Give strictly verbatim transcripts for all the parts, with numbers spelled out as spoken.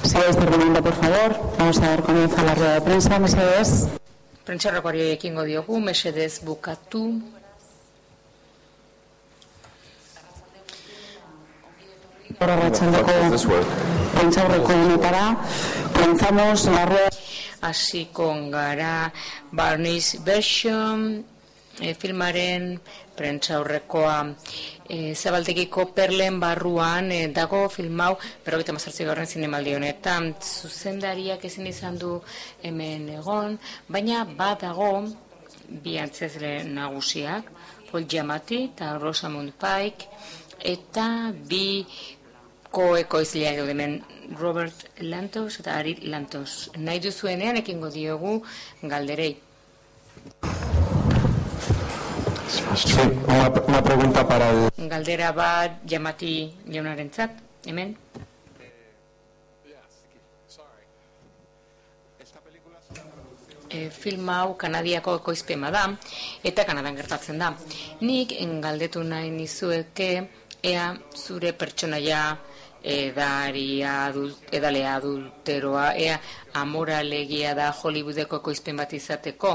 Sigáis terminando, por favor. Vamos a dar comienzo a la rueda de prensa. Mesedez. Prentxarrokoari ekingo diogu, mesedez bukatu. Ahora arratsaldeko prentxaurreko honetara. Comenzamos la rueda. Hasiko gara Barnish Version e, filmaren prentxaurrekoa. E, Zabaltegiko Perlen barruan e, dago film hau berrogeita hamazortzigarren zinemaldi honetan. Zuzendariak ezin izan du hemen egon, baina badago bi antzezle nagusiak, Paul Giamatti eta Rosamund Pike, eta bi koekoizleak daude hemen, Robert Lantos eta Ari Lantos. Nahi duzuenean ekingo diogu galderei. Sí, una, una pregunta para el... Galdera bat Giamatti jaunarentzat, hemen. E, film hau Kanadiako ekoizpena da, eta Kanadan gertatzen da. Nik galdetu nahi nizueke ea zure pertsonaia edari adult, edale adulteroa, ea amoralegia da Hollywoodeko ekoizpen bat izateko.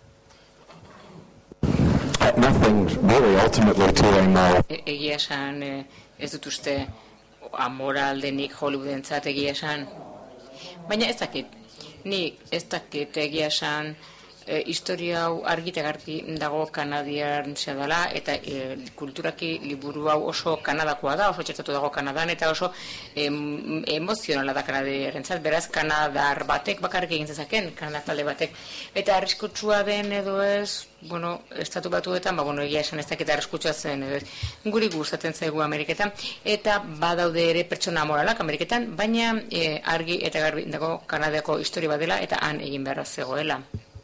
Nothing really ultimately to I know. E, egia esan e, ez dut uste amoral denik Hollywoodentzat egia esan. Baina ez dakit, nik ez dakit egia esan e, historia hau argi eta garbi dago kanadian dela, eta e, kulturaki liburu hau oso kanadakoa da, oso txertatu dago Kanadan, eta oso em, emozionala da kanadiarentzat, beraz kanadar batek bakarrik egin zezaken, kanadar talde batek, eta arriskutsua den edo ez, bueno, estatu batuetan, ba, bueno, egia esan ez dakit arriskutsua zen edo ez, guri gustatzen zaigu Ameriketan, eta badaude ere pertsona moralak Ameriketan, baina e, argi eta garbi dago Kanadako historia bat dela, eta han egin beharra zegoela.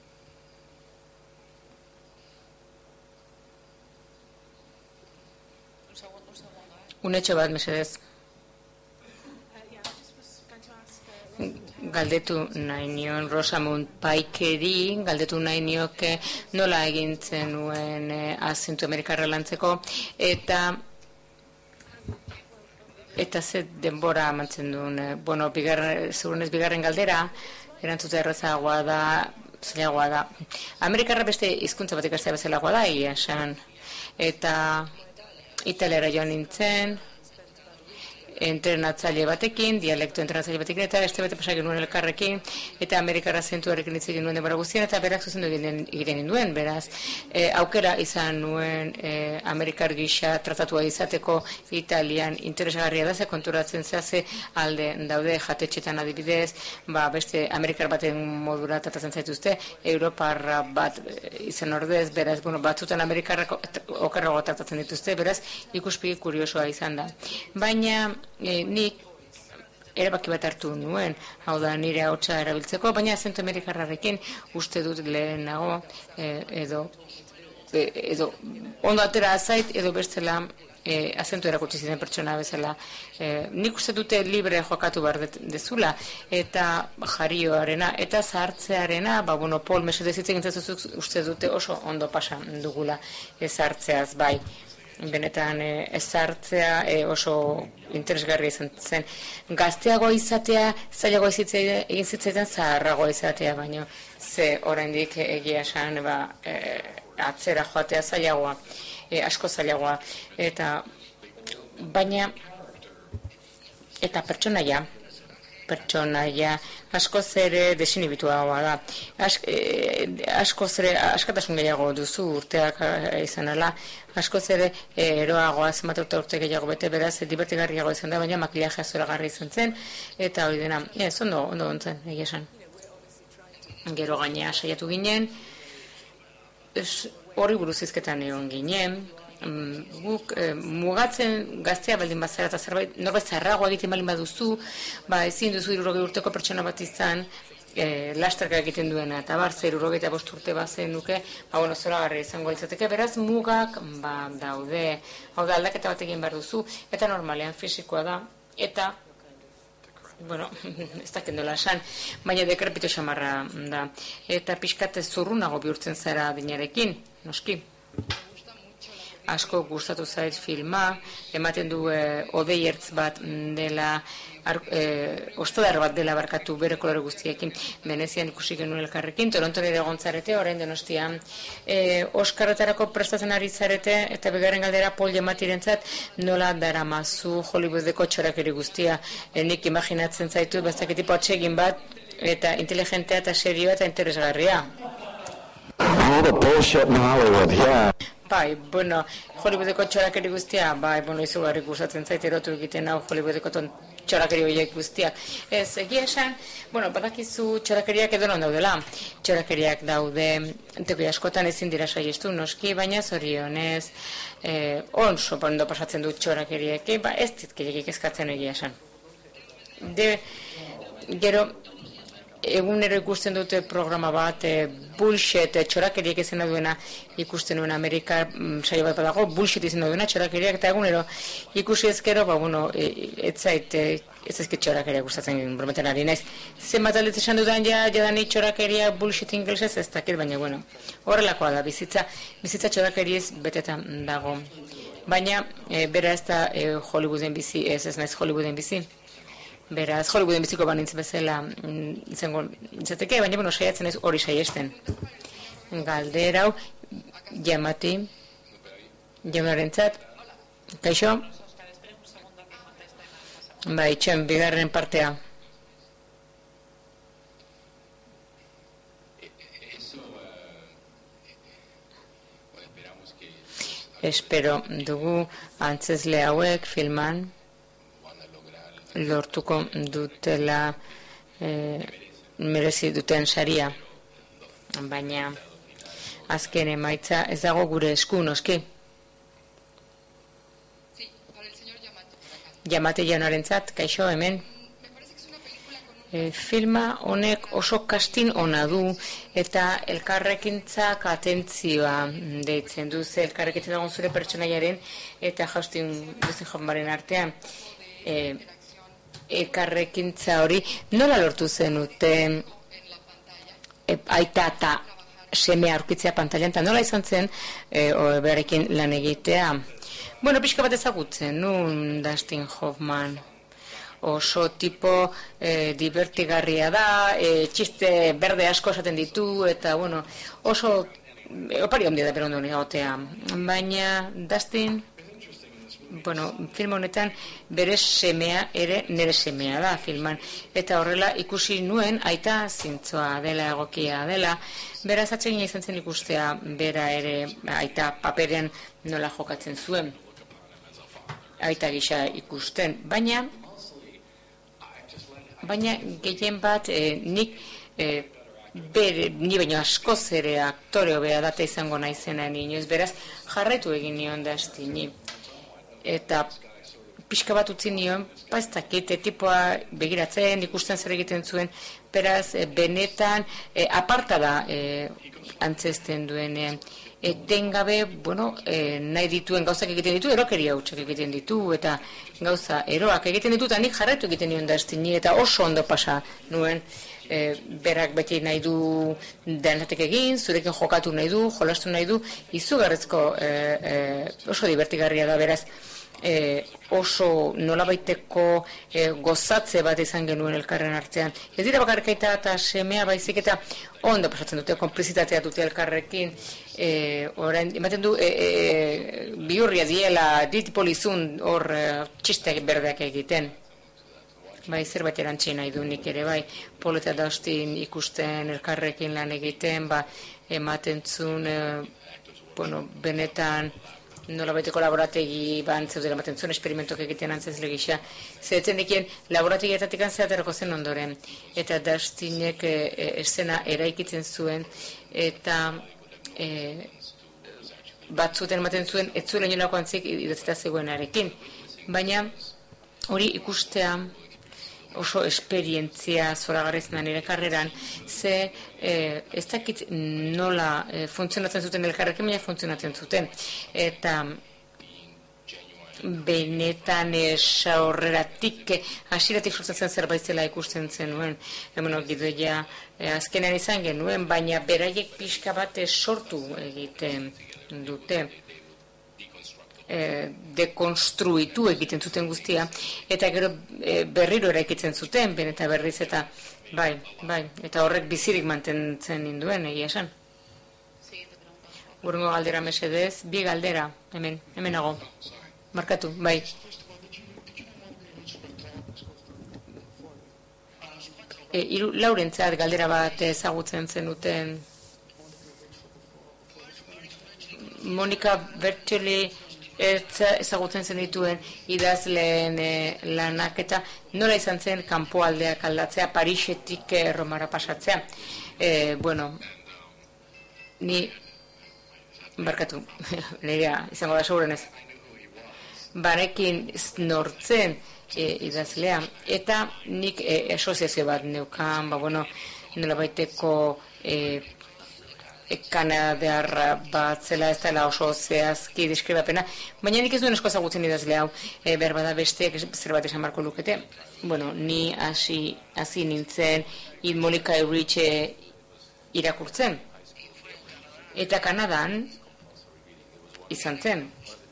Unetxo bat, mesedez. Galdetu nahi nion Rosamund Pikeri, galdetu nahi nioke nola egintzen nuen e, azentu amerikarra lantzeko, eta eta ze denbora mantzen duen, e, bueno, bigarren, segurunez bigarren galdera, erantzuta errazagoa da, zailagoa da. Amerikarra beste hizkuntza bat ikastea bezalagoa da, egia esan, eta italiara joan nintzen, entrenatzaile batekin, dialekto entrenatzaile batekin, eta beste bete pasak genuen elkarrekin, eta Amerikarra zentuarekin hitz egin nuen denbora guztien, eta berak zuzendu egiten nuen, beraz. E, aukera izan nuen e, Amerikar gisa tratatua izateko Italian interesgarria da, ze konturatzen zehaz alde daude jatetxetan adibidez, ba, beste Amerikar baten modura tratatzen zaituzte, Europarra bat izan ordez, beraz, bueno, batzutan Amerikarrak okerrago tratatzen dituzte, beraz, ikuspegi kuriosoa izan da. Baina, E, nik erabaki bat hartu nuen, hau da nire ahotsa erabiltzeko, baina azentu amerikarrarekin uste dut lehenago e, edo, e, edo ondo atera azait edo bestela e, azentu erakutsi ziren pertsona bezala. E, nik uste dute libre jokatu behar dezula, eta jarioarena eta zahartzearena, ba, bueno, Paul mesedez hitz egin zazuzuk uste dute oso ondo pasan dugula ezartzeaz bai. Benetan e, ezartzea e, oso interesgarria izan zen. Gazteago izatea, zailago egin zitzaidan zaharrago izatea, baino ze oraindik egia esan ba, e, atzera joatea zailagoa, e, asko zailagoa, eta baina eta pertsonaia pertsonaia askoz ere desinibituagoa da. As, e, askoz ere askatasun gehiago duzu urteak e, izan ala, askoz ere e, eroagoa zenbat urte urte gehiago bete, beraz divertigarriago izan da, baina makillajea zoragarri izan zen, eta hori dena, ez, ondo, ondo ontzen, egia esan. Gero gainea saiatu ginen, horri buruz hizketan egon ginen, guk e, mugatzen gaztea baldin bazara eta zerbait, norbait zarragoa egiten baldin baduzu, ba ezin duzu hirurogei urteko pertsona bat izan, e, lasterka egiten duena, eta bar, zer hirurogeita bost urte bazen duke, ba, bueno, zoragarri izango litzateke, beraz mugak ba, daude, hau da aldaketa bat egin behar duzu, eta normalean fisikoa da, eta bueno, ez dakit nola esan, baina dekrepito xamarra da, eta pixkat zurrunago bihurtzen zara dinarekin, noski. Asko gustatu zait filma, ematen du e, odeiertz bat dela e, ostadar bat dela barkatu bere kolore guztiekin. Venezian ikusi genuen elkarrekin, Toronton ere egon zarete, orain Donostian e, Oscarretarako prestatzen ari zarete, eta bigarren galdera Paul Giamatirentzat nola daramazu Hollywoodeko txorakeri guztia. E, nik imaginatzen zaitu, bastak tipo atsegin bat, eta inteligentea eta serioa eta interesgarria. All the bullshit in Hollywood, yeah. Bai, bueno, Hollywoodeko txorakeri guztia, bai, bueno, izugarri gustatzen zait erotu egiten hau Hollywoodeko txorakeri horiek guztiak. Ez, egia esan, bueno, badakizu txorakeriak edo non daudela. Txorakeriak daude, teko askotan ezin dira saiestu noski, baina zorionez, eh, onso ondo pasatzen du txorakeriak, ba, ez ditkeriek eskatzen egia esan. De, gero, egunero ikusten dute programa bat, e, bullshit, e, txorakeriek izena duena ikusten duen Amerika mm, saio bat badago, bullshit izena duena txorakeriak, eta egunero ikusi ezkero, ba, bueno, e, ez zait, e, ez ezkit txorakeriak gustatzen brometen ari naiz. Zenbat aldez esan dudan ja, jadani txorakeria bullshit inglesez ez dakit, baina, bueno, horrelakoa da, bizitza, bizitza txorakeriez betetan dago. Baina, e, bera ez da e, Hollywooden bizi, ez ez naiz Hollywooden bizi. Beraz, Hollywooden biziko banintz bezala izango izateke, baina bueno, saiatzen ez hori saiesten. Galdera hau, Giamati, Giamarentzat, kaixo? Ba, itxoen, bigarren partea. Espero dugu antzesle hauek filman lortuko dutela e, merezi duten saria. Baina azken emaitza ez dago gure esku noski. Giamati jaunarentzat, kaixo hemen. E, filma honek oso kastin ona du eta elkarrekintzak atentzioa deitzen du, ze elkarrekintzak dagoen zure pertsonaiaren eta Justin Hoffmanen artean. E, elkarrekintza hori nola lortu zenute e, aita eta semea aurkitzea pantailan, eta nola izan zen e, berarekin lan egitea? Bueno, pixka bat ezagutzen nun Dustin Hoffman oso tipo e, divertigarria da, e, txiste berde asko esaten ditu, eta bueno, oso e, opari ondia da berondo egotea, baina Dustin, bueno, film honetan bere semea ere nire semea da filman, eta horrela ikusi nuen aita zintzoa dela, egokia dela, beraz atsegina izan zen ikustea bera ere aita paperean nola jokatzen zuen, aita gisa ikusten, baina baina gehien bat e, nik e, bere, ni baino askoz ere aktore hobea data izango naizena inoiz, beraz jarraitu egin nion Dustini. Eta pixka bat utzi nion, ba ez dakit, tipoa begiratzen, ikusten zer egiten zuen, beraz, e, benetan, e, aparta da e, antzesten duenean. Etengabe, bueno, e, nahi dituen gauzak egiten ditu, erokeria hutsak egiten ditu, eta gauza eroak egiten ditu, eta nik jarraitu egiten nion Dustini, eta oso ondo pasa nuen, e, berak beti nahi du denatek egin, zurekin jokatu nahi du, jolastu nahi du, izugarrizko e, e, oso divertigarria da, beraz, E, oso nolabaiteko e, gozatze bat izan genuen elkarren artean. Ez dira bakarkaita eta semea baizik eta ondo pasatzen dute, konplizitatea dute elkarrekin, e, orain, ematen du e, e, bihurria diela ditipolizun hor e, txisteak berdeak egiten. Bai, zerbait erantzi nahi du nik ere, bai, Paul eta Dustin ikusten elkarrekin lan egiten, ba, ematen zuen, e, bueno, benetan, nola baiteko laborategi ban zeudela ematen zuen, esperimentok egiten antzezle gisa. Zeretzen dikien, laborategietatik antzeaterako zen ondoren. Eta Dustinek e, e, esena eraikitzen zuen, eta e, batzuten ematen zuen, ez zuen inolako antzik idatzeta zegoenarekin. Baina hori ikustea oso esperientzia zoragarrizena nire karreran, ze eh, ez dakit nola eh, funtzionatzen zuten elkarrekin, baina funtzionatzen zuten. Eta benetan esa horreratik, hasieratik sortzen zerbait zela ikusten zenuen, hemen gidoia eh, azkenean izan genuen, baina beraiek pixka bat sortu egiten dute. e, dekonstruitu egiten zuten guztia, eta gero e, berriro eraikitzen zuten, ben eta berriz eta bai, bai, eta horrek bizirik mantentzen ninduen, egia esan. Urrengo galdera mesedez, bi galdera, hemen, hemen nago, markatu, bai. E, iru, laurentzat galdera bat ezagutzen zenuten Monika Bertoli ezagutzen zen dituen idazleen e, lanak eta nola izan zen kanpoaldeak aldatzea, Parisetik e, Romara pasatzea. E, bueno, ni barkatu, nirea izango da segurenez. Barekin nortzen e, idazlea eta nik e, asoziazio bat neukan, ba bueno, nola baiteko e, Kanadiar bat zela ez dela oso zehazki deskribapena, baina nik ez duen esko ezagutzen idazle hau, e, behar bada besteek zerbait esan barko lukete. Bueno, ni hasi hasi nintzen Id Monika Eurritxe irakurtzen. Eta Kanadan izan zen.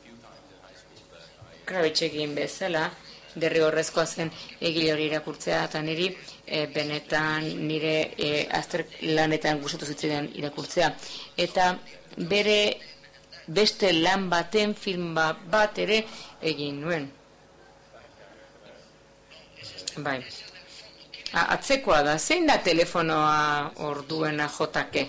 Krabetxekin bezala, derrigorrezkoa zen egile hori irakurtzea, eta niri e, benetan nire e, azter lanetan gustatu zitzaidan irakurtzea. Eta bere beste lan baten film bat ere egin nuen. Bai. A, atzekoa da, zein da telefonoa orduena jotake?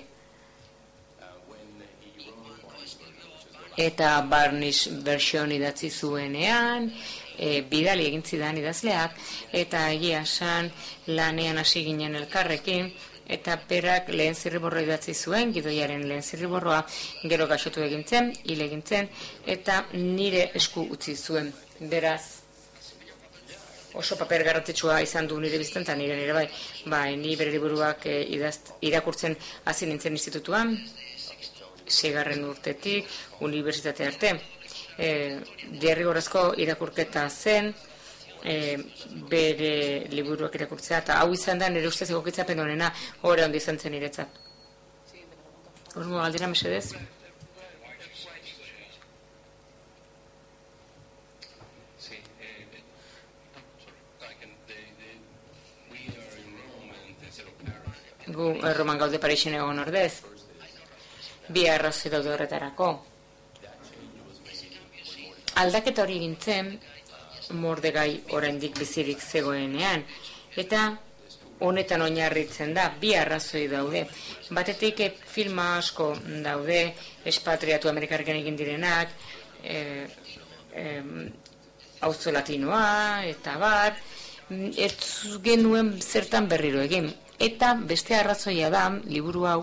Eta Barnish version idatzi zuenean, e, bidali egin zidan idazleak, eta egia esan lanean hasi ginen elkarrekin, eta berak lehen zirriborroa idatzi zuen, gidoiaren lehen zirriborroa, gero gaixotu egintzen, hil egintzen, eta nire esku utzi zuen. Beraz, oso paper garrantzitsua izan du nire biztan, eta nire nire bai, bai, ni bere liburuak e, idaz, irakurtzen hasi nintzen institutuan, seigarren urtetik, unibertsitate arte. E, derrigorrezko irakurketa zen, e, bere liburuak irakurtzea, eta hau izan da nire ustez egokitzapen honena, hori handi izan zen niretzat. Hormo galdera mesedez? Gu Erroman gaude Parisen egon ordez. Bi arrazoi daude horretarako. Aldaketa hori gintzen, Mordegai oraindik bizirik zegoenean, eta honetan oinarritzen da, bi arrazoi daude. Batetik filma asko daude, espatriatu Amerikarrekin egin direnak, e, e, auzo latinoa, eta bar, ez genuen zertan berriro egin. Eta beste arrazoia da, liburu hau,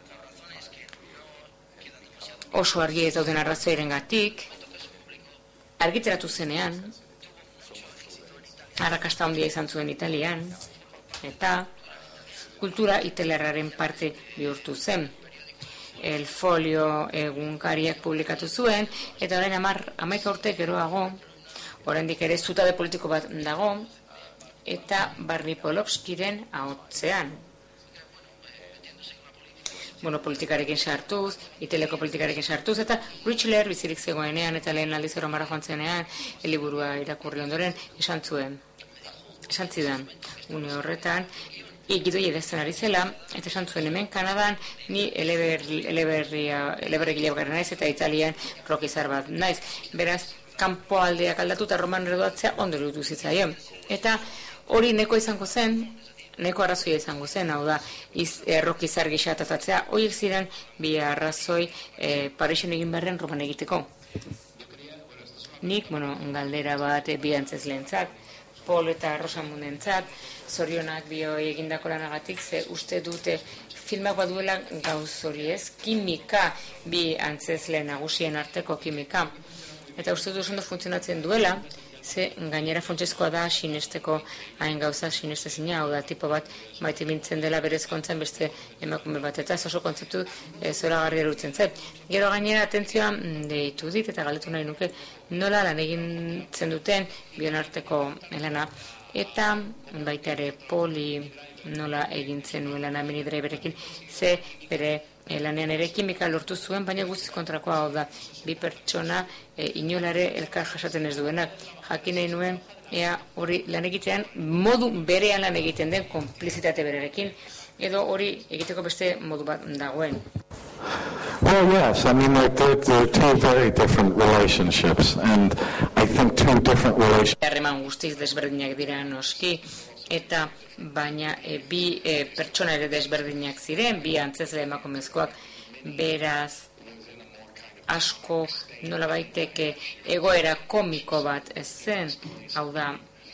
oso argi ez dauden arrazoirengatik, argitaratu zenean, arrakasta handia izan zuen Italian, eta kultura itelerraren parte bihurtu zen. El Folio egunkariak publikatu zuen, eta orain hamar hamaika urte geroago, oraindik ere zutabe politiko bat dago, eta Barney Polowskiren ahotzean. Bueno, politikarekin sartuz, iteleko politikarekin sartuz, eta Richler bizirik zegoenean, eta lehen aldiz Erromara joan zenean, liburua irakurri ondoren, esan zuen, esan zidan, une horretan, igidoi edazten ari zela, eta esan zuen hemen Kanadan, ni eleberregile bakarra naiz, eta Italian rokizar bat naiz. Beraz, kanpo aldeak aldatu eta Roman erodatzea ondo iruditu zitzaion. Eta hori neko izango zen, neko arrazoia izango zen, hau da, iz, errokizar gisa atatatzea, horiek ziren bi arrazoi e, Parisen egin beharren Roman egiteko. Nik, bueno, galdera bat e, bi antzezleentzat, Paul eta Rosamundentzat, zorionak bioi egindako lanagatik, ze uste dute filmak baduela gauz hori ez, kimika, bi antzezleen nagusien arteko kimika. Eta uste dut oso ondo funtzionatzen duela, ze gainera funtsezkoa da sinesteko hain gauza sinestezina, hau da tipo bat maite mintzen dela berezkontzen beste emakume bat, eta oso kontzeptu e, zoragarri erutzen zait. Gero gainera atentzioa deitu dit eta galdetu nahi nuke nola lan egintzen duten bion arteko lana, eta baita ere Poli nola egintzen nuen lan amini driverekin, ze bere e, lanean ere kimika lortu zuen, baina guztiz kontrakoa hau da, bi pertsona e, inolare elkar jasaten ez duenak. Jakin nahi nuen, ea hori lan egitean modu berean lan egiten den konplizitate bererekin, edo hori egiteko beste modu bat dagoen. Well, yes. I mean, they're, they're, they're two very different relationships, and I think two different relationships. Harreman guztiz desberdinak dira noski, eta baina e, bi e, pertsona ere desberdinak ziren, bi antzezle emakumezkoak, beraz asko nola baiteke egoera komiko bat ez zen, hau da,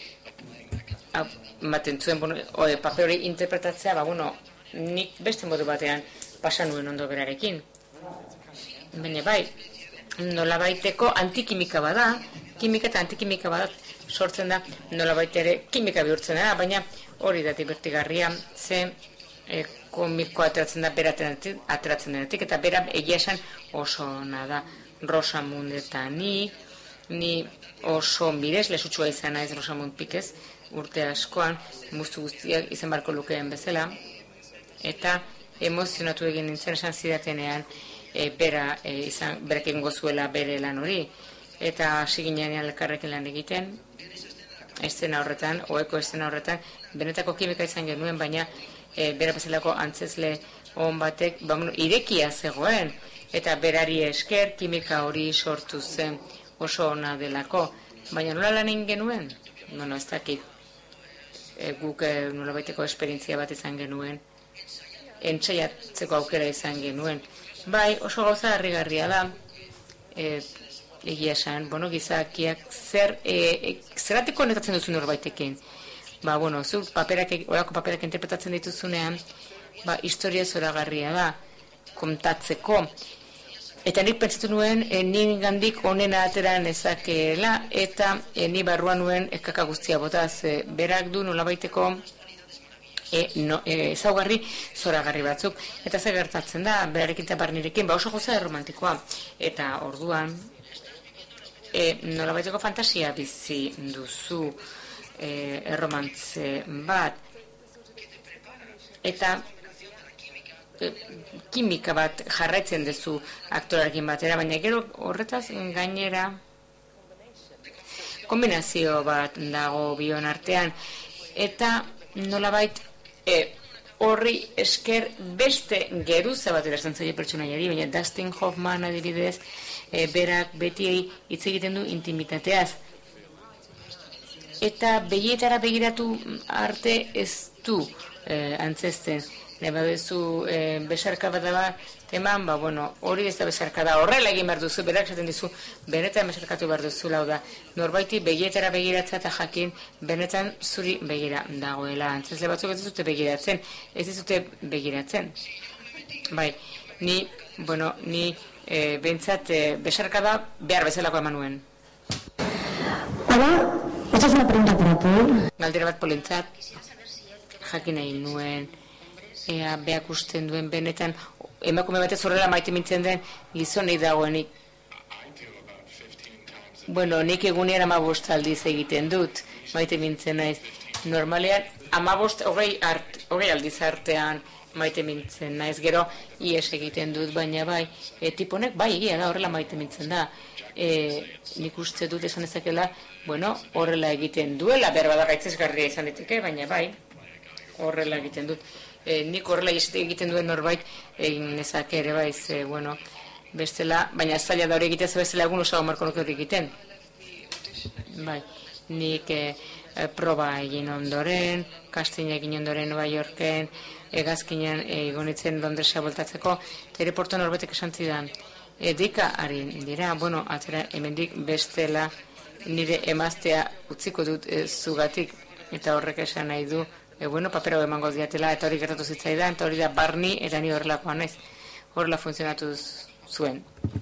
ematen zuen, bueno, o, paper hori interpretatzea, ba, bueno, nik beste modu batean pasa nuen ondo berarekin. Baina bai, nola baiteko antikimika bada, kimika eta antikimika bada sortzen da, nola ere kimika bihurtzen da, baina hori da divertigarria, ze e, komiko ateratzen da beraten ateratzen denetik, eta bera egia esan oso ona da. Rosamund eta ni, ni oso mirez, lesutsua izan naiz Rosamund Pikez, urte askoan, muztu guztiak izan barko lukeen bezala, eta emozionatu egin nintzen esan zidatenean, e, bera e, izan, berek egingo zuela bere lan hori, eta hasi ginean elkarrekin lan egiten, estena horretan, oeko estena horretan, benetako kimika izan genuen, baina e, bera bezalako antzezle on batek, ba, bueno, irekia zegoen, eta berari esker kimika hori sortu zen oso ona delako, baina nola lan egin genuen? Bueno, ez dakit, e, guk e, nola baiteko esperientzia bat izan genuen, entzaiatzeko aukera izan genuen. Bai, oso gauza harrigarria da, e, egia esan, bueno, gizakiak zer, e, e, zerratiko konektatzen duzu norbaitekin. Ba, bueno, zu paperak, orako paperak interpretatzen dituzunean, ba, historia zoragarria da, kontatzeko. Eta nik pentsatu nuen, e, ni gandik onena atera nezakeela, eta e, ni barruan nuen ekaka guztia botaz, e, berak du nolabaiteko E, no, e, ezaugarri zoragarri batzuk, eta zer gertatzen da berarekin eta barnirekin, ba oso goza erromantikoa, eta orduan e, nolabaiteko fantasia bizi duzu e, erromantze bat, eta e, kimika bat jarraitzen duzu aktorarekin batera, baina gero horretaz gainera kombinazio bat dago bion artean, eta nolabait E, horri esker beste geruza bat erazten zaila pertsonaiari, baina Dustin Hoffman adibidez, e, berak beti hitz egiten du intimitateaz. Eta begietara begiratu arte ez du e, antzesten. Neba duzu e, besarka bat da teman, ba, bueno, hori ez da besarka da, horrela egin behar duzu, berak esaten dizu, benetan besarkatu behar duzu, lau da, norbaiti begietara begiratza eta jakin, benetan zuri begira dagoela, antzesle batzuk ez dizute begiratzen, ez dizute begiratzen. Bai, ni, bueno, ni e, behintzat e, besarka da behar bezalako eman nuen. Hola, esta es una pregunta para Paul. Galdera bat polentzat, jakin nahi nuen, ea beak usten duen benetan, emakume batez horrela maite mintzen den gizonei dagoenik. Bueno, nik egunean amabost aldiz egiten dut, maite mintzen naiz. Normalean, amabost, hogei, art, hogei aldiz artean maite mintzen naiz. Gero, ies egiten dut, baina bai, e, tiponek, bai, egia da, horrela maite mintzen da. E, nik uste dut esan ezakela, bueno, horrela egiten duela, behar bada gaitzesgarria izan diteke, baina bai, horrela egiten dut. E, nik horrela egiten duen norbait egin nezake ere bai, ze, bueno, bestela, baina zaila da hori egitea, ze bestela egun osago marko nuke hori egiten. Bai, nik e, e, proba egin ondoren, casting egin ondoren Nueva Yorken, egazkinean egonitzen Londresa voltatzeko, eta ere porto norbetek esan zidan, e, dika ari dira, bueno, atzera, hemendik bestela nire emaztea utziko dut e, zugatik, eta horrek esan nahi du, E, bueno, papero emango diatela, eta hori gertatu zitzaidan, eta hori da barni, eta ni horrelakoan naiz. Horrela funtzionatu zuen.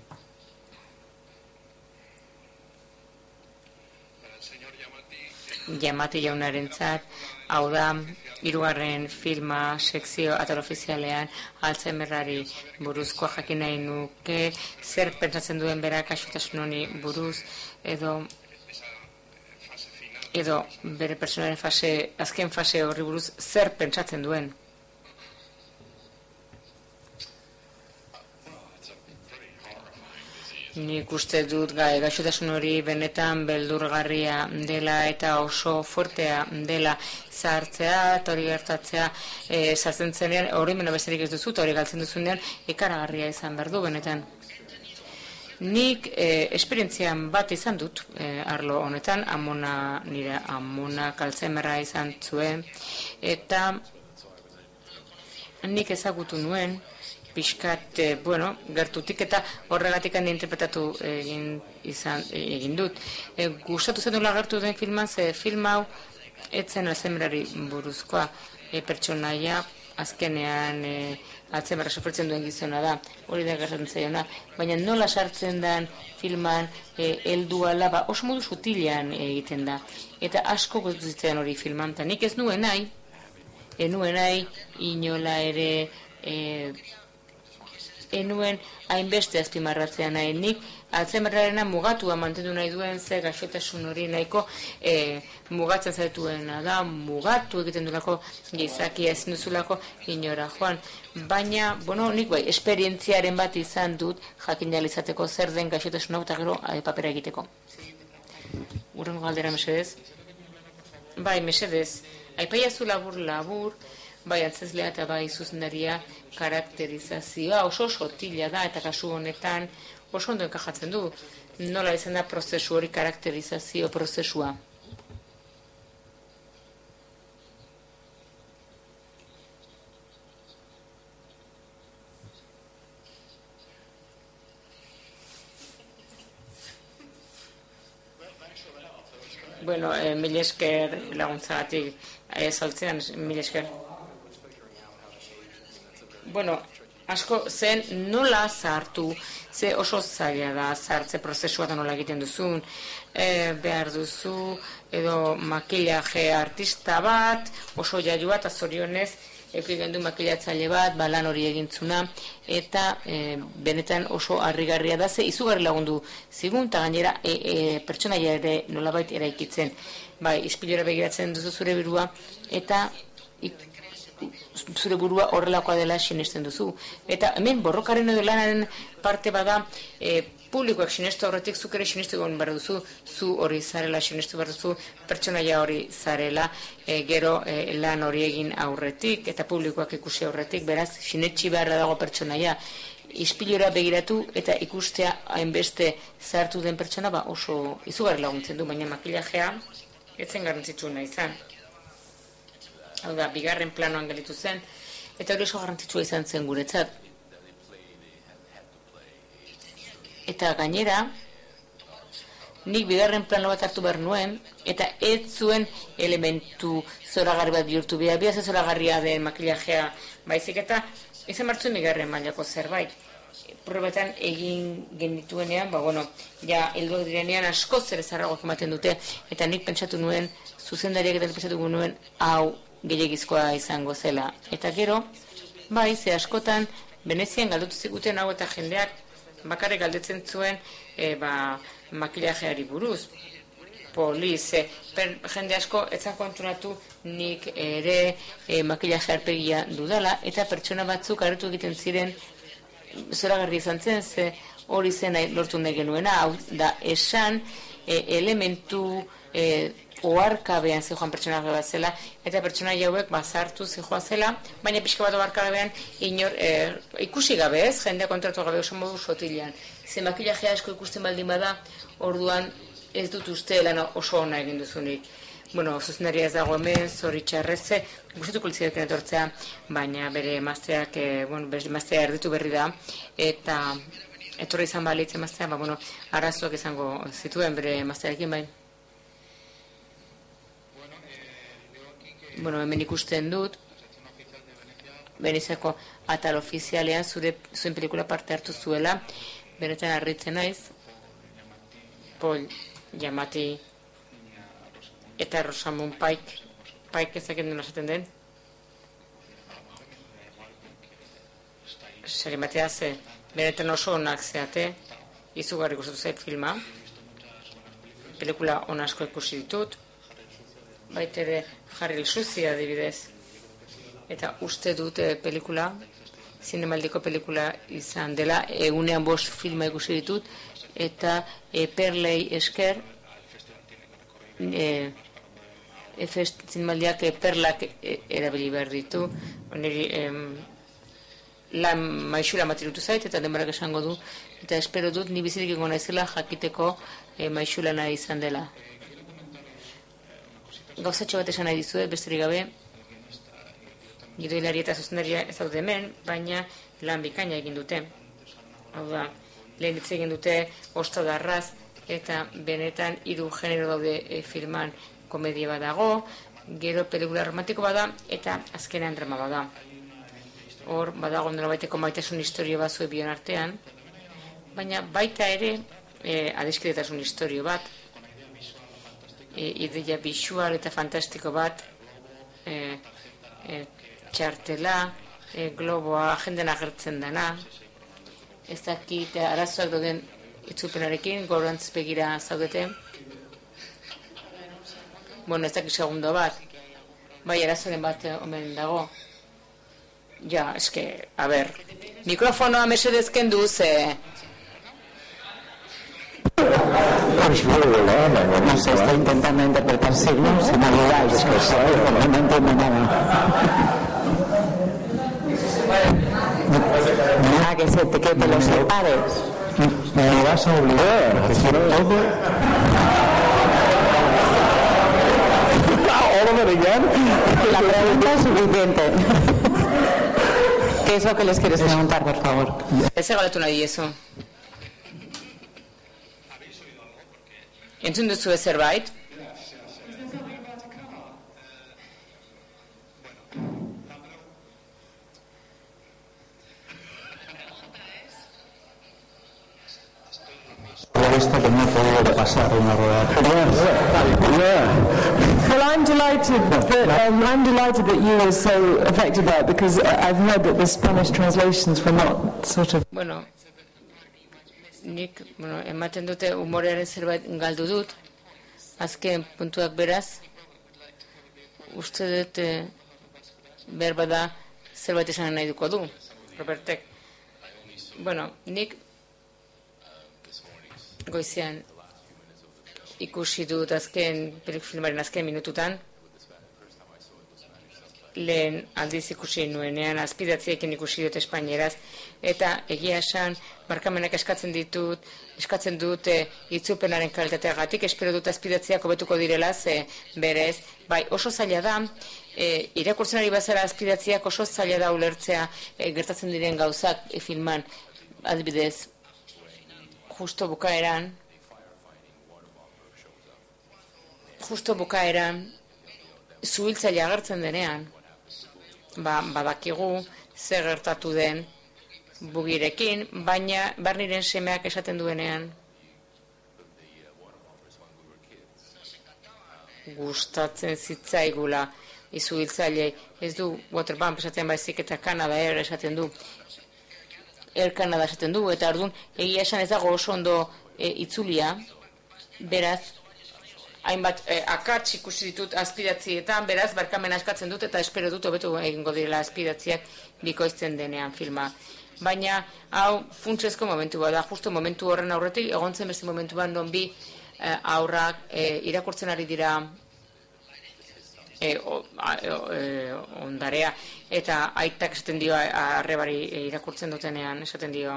Yamati jaunarentzat, hau da, hirugarren filma sekzio atal ofizialean Alzheimerrari buruzkoa jakin nahi nuke, zer pentsatzen duen berak gaixotasun honi buruz, edo edo bere personaren fase, azken fase horri buruz zer pentsatzen duen. Nik uste dut gai, gaixotasun hori benetan beldurgarria dela eta oso fortea dela zahartzea eta hori gertatzea e, sartzen zenean, hori meno besterik ez duzu, eta hori galtzen duzunean ikaragarria izan behar du benetan. Nik e, esperientzian bat izan dut e, arlo honetan, amona, nire amona Alzheimerra izan zuen, eta nik ezagutu nuen, pixkat, eh, bueno, gertutik eta horregatik handi interpretatu egin, izan, egin dut. E, gustatu zen dula gertu den filman, ze film hau etzen Alzheimerrari buruzkoa e, pertsonaia azkenean e, Alzheimerra sofritzen duen gizona da, hori da gertatzen zaiona, baina nola sartzen den filman e, heldu ala, ba, oso modu sutilean egiten da, eta asko goztu zitzen hori filman, eta nik ez nuen nahi, ez nuen nahi inola ere e, enuen hainbeste azpimarratzea nahi, nik Alzheimerrarena mugatua mantendu nahi duen ze gaixotasun hori nahiko e, mugatzen zaituena da, mugatu egiten duelako gizakia ezin duzulako inora joan, baina, bueno, nik bai, esperientziaren bat izan dut jakin izateko zer den gaixotasun hau eta gero e, papera egiteko. Urrengo galdera mesedez? Bai, mesedez, aipaiazu labur labur, bai antzeslea eta bai zuzendaria karakterizazioa oso sotila da eta kasu honetan oso ondo enkajatzen du. Nola izan da prozesu hori karakterizazio prozesua? Bueno, eh, mil esker laguntzagatik eh, saltzean, mil esker. Bueno, asko zen nola zartu, ze oso zaila da zartze prozesua da nola egiten duzun, e, behar duzu edo makillaje artista bat, oso jaioa eta zorionez eukigen du makilatzaile bat, balan hori egintzuna, eta e, benetan oso harrigarria da, ze izugarri lagundu zigun, eta gainera e, e, pertsonaia ere nolabait eraikitzen. Bai, ispilora begiratzen duzu zure burua, eta ik, zure burua horrelakoa dela sinesten duzu. Eta hemen borrokaren edo lanaren parte bada e, publikoak sinestu horretik zuk ere sinestu egon behar duzu, zu hori zarela sinestu behar duzu, pertsonaia hori zarela, e, gero e, lan hori egin aurretik eta publikoak ikusi aurretik, beraz sinetxi beharra dago pertsonaia. Ispilora begiratu eta ikustea hainbeste zartu den pertsona ba oso izugarri laguntzen du, baina makillajea etzen garrantzitsuna izan. Hau da, bigarren planoan gelitu zen, eta hori oso garrantzitsua izan zen guretzat. Eta gainera, nik bigarren plano bat hartu behar nuen, eta ez zuen elementu zoragarri bat bihurtu behar, bihaz ez zoragarria den makillajea baizik, eta izan martzuen bigarren mailako zerbait. Probetan egin genituenean, ba, bueno, ja, helduak direnean asko zer ezarragoak ematen dute, eta nik pentsatu nuen, zuzendariak eta pentsatu nuen, hau, gehiagizkoa izango zela. Eta gero, bai, ze askotan, Venezian galdutu ziguten hau eta jendeak bakarrik galdetzen zuen e, ba, makillajeari buruz. Poliz, e, per, jende asko etzan konturatu nik ere e, makillaje arpegia dudala, eta pertsona batzuk hartu egiten ziren zoragarri izan zen, ze hori zen lortu nahi genuena, hau da esan e, elementu e, oharkabean zijoan pertsonaia bat zela, eta pertsonaia hauek bazartu zijoa zela, baina pixka bat oharkabean inor e, ikusi gabe ez, jendea kontratu gabe oso modu sotilean. Ze makillajea asko ikusten baldin bada, orduan ez dut uste lan oso ona egin duzunik. Bueno, zuzendaria ez dago hemen, zoritxarreze, gustatuko litzateke etortzea, baina bere emazteak, e, bueno, bere emaztea erditu berri da, eta etorri izan balitz emaztea, ba, bueno, arazoak izango zituen bere emaztearekin bai. Bueno, hemen ikusten dut, Veneziako atal ofizialean zure zuen pelikula parte hartu zuela, benetan harritzen naiz, Paul Giamatti eta Rosamund Pike, Pike ezakit nola esaten den. Sari batea ze, benetan oso onak zeate, izugarri gustatu zait filma, pelikula on asko ikusi ditut, baitere Harry Susi adibidez, eta uste dute pelikula, zinemaldiko pelikula izan dela, egunean bost filma ikusi ditut, eta e, Perlei esker e, zinemaldiak e, perlak e, erabili behar ditu. Niri em, lan maixura matirutu zait eta denborak esango du, eta espero dut ni bizirik egon naizela jakiteko e, maixulana izan dela. Gauzatxo bat esan nahi dizue, besterik gabe, gidoilari eta zuzendaria ez daude hemen, baina lan bikaina egin dute. Hau da, lehen hitz egin dute ostadarraz, eta benetan hiru genero daude e, filman, komedia badago, gero pelikula romantiko bada, eta azkenean drama bada. Hor, badago nolabaiteko maitasun historio bat zuen bion artean, baina baita ere e, adiskidetasun historio bat, e, ideia bisual eta fantastiko bat, e, e, txartela, e, globoa, jenden agertzen dena, ez dakit arazoak dauden itzupenarekin, gorantz begira zaudete. Bueno, ez dakit segundo bat, bai arazoren bat omen dago. Ja, eske, a ber, mikrofonoa mesedezken duz, eh? No sé, estoy intentando interpretar signos y manualidades, que no entiendo nada. Nada, que, se te, que te lo separes. Me vas a obligar, te quiero todo. All of it again? La pregunta es suficiente. ¿Qué es lo que les quieres preguntar, por favor? Ez egaletu nahi eso. Entzun duzu zerbait? Esto que no puede pasar una rueda. Well, I'm delighted that um, I'm delighted that you were so affected by it, because I've heard that the Spanish translations were not sort of. Bueno, nik, bueno, ematen dute umorearen zerbait galdu dut, azken puntuak beraz, uste dut eh, behar bada zerbait esan nahi duko du, Robertek. Bueno, nik goizean ikusi dut azken filmaren azken minututan, lehen aldiz ikusi nuenean, azpidatziekin ikusi dut espainieraz, eta egia esan, barkamenak eskatzen ditut, eskatzen dut e, itzupenaren kalitateagatik, espero dut azpidatziak hobetuko direla, ze berez, bai, oso zaila da, e, irakurtzen ari bazara azpidatziak oso zaila da ulertzea e, gertatzen diren gauzak e, filman, adibidez, justo bukaeran, justo bukaeran, zuhiltzaile agertzen denean, ba, badakigu zer gertatu den bugirekin, baina Barniren semeak esaten duenean gustatzen zitzaigula izuhiltzaile, ez du Waterbomb esaten baizik eta Kanada Air esaten du, Air Canada esaten du, eta orduan egia esan ez dago oso ondo e, itzulia, beraz hainbat eh, akats ikusi ditut azpidatzietan, beraz barkamena eskatzen dut eta espero dut hobetu egingo direla azpidatziak bikoizten denean filma. Baina hau funtsezko momentu da, justu momentu horren aurretik egontzen beste momentuan non bi eh, aurrak eh, irakurtzen ari dira eh, o, eh, ondarea, eta aitak esaten dio arrebari eh, irakurtzen dutenean esaten dio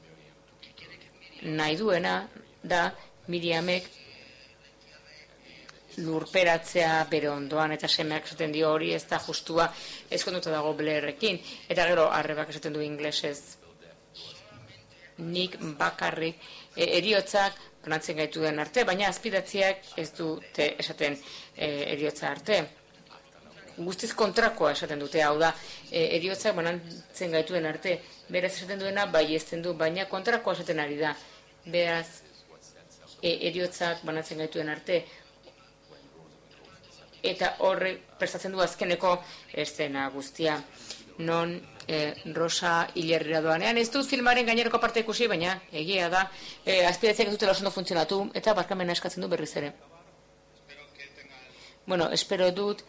nahi duena da Miriamek lurperatzea bere ondoan, eta semeak esaten dio hori ez da justua, ez konduta dago Blairrekin, eta gero arrebak esaten du inglesez. Nik bakarrik e, eriotzak banatzen gaitu den arte, baina azpidatziak ez dute esaten e, eriotza arte. Guztiz kontrakoa esaten dute, hau da, e, eriotzak banatzen gaituen arte, beraz esaten duena bai ezten du, baina kontrakoa esaten ari da. Beraz, e, eriotzak banatzen gaituen arte, eta horre prestatzen du azkeneko estena guztia. Non eh, Rosa hilerrira doanean, ez dut filmaren gaineroko parte ikusi, baina egia da, eh, azpidatziak ez dutela oso ondo funtzionatu, eta barkamena eskatzen du berriz ere. Bueno, espero dut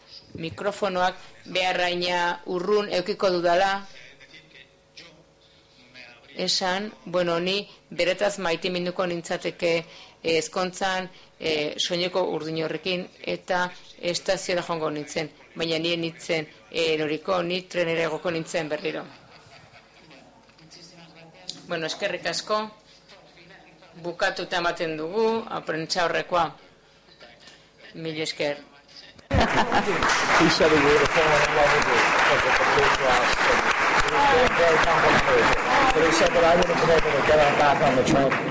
mikrofonoak beharraina urrun eukiko dudala, esan, bueno, ni beretaz maiteminduko nintzateke ezkontzan e, soineko urdin horrekin eta estazioa joango nintzen, baina nien nintzen eroriko, ni trenera egoko nintzen berriro. Bueno, eskerrik asko, bukatuta ematen dugu, aprentsa horrekoa. Mil esker. He said he would have fallen in love with you because of the blue glass thing. It was very complicated. But he said that I would have been able to get on back on the train.